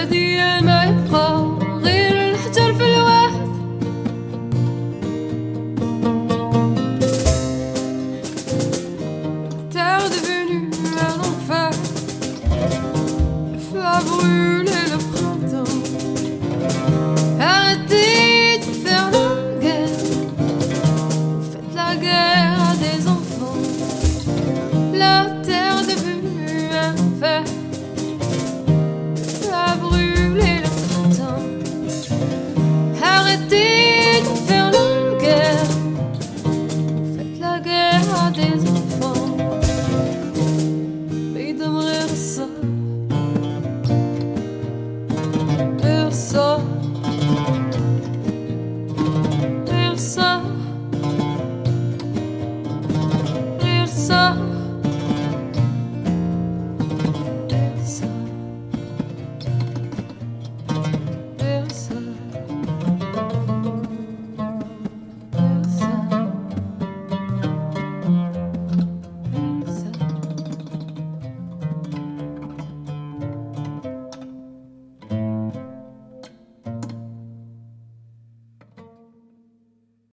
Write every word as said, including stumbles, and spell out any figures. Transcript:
هادية ما يبقى غير الحجر في الواحد. Terre devenue un enfer, le feu a brûlé le printemps. Arrêtez de faire la guerre, vous faites la guerre à des enfants. La terre devenue un enfer, le feu a brûlé le printemps. Arrêtez de faire la guerre, vous faites la guerre à des enfants. Resa, Resa, Resa, Resa.